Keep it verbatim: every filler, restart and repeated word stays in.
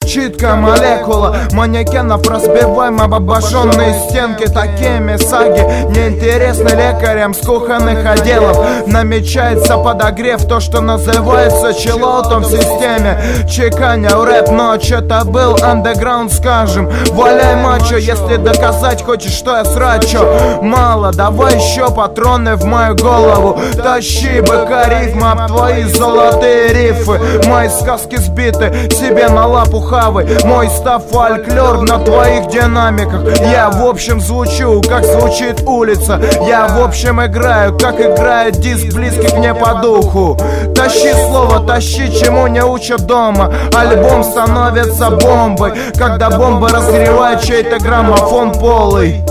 читкая молекула манекенов, разбиваем об обожженные стенки. Такими саги неинтересны лекарям с кухонных отделов. Намечается подогрев, то, что называется чиллаутом в системе. Чеканя рэп, ночь, это был андеграунд, скажем. Валяй мачо, если доказать хочешь, что я срачу. Мало, давай еще патроны в мою голову. Тащи быка рифма об твои золотые рифы. Мои сказки сбиты себе на лапу хавы. Мой став фольклор на твоих динамиках. Я в общем звучу, как звучит улица. Я в общем играю, как играет диск, близкий мне по духу. Тащи слово, тащи, чему не учат дома. Альбом становится бомбой, когда бомба разгревает чей-то граммофон полый.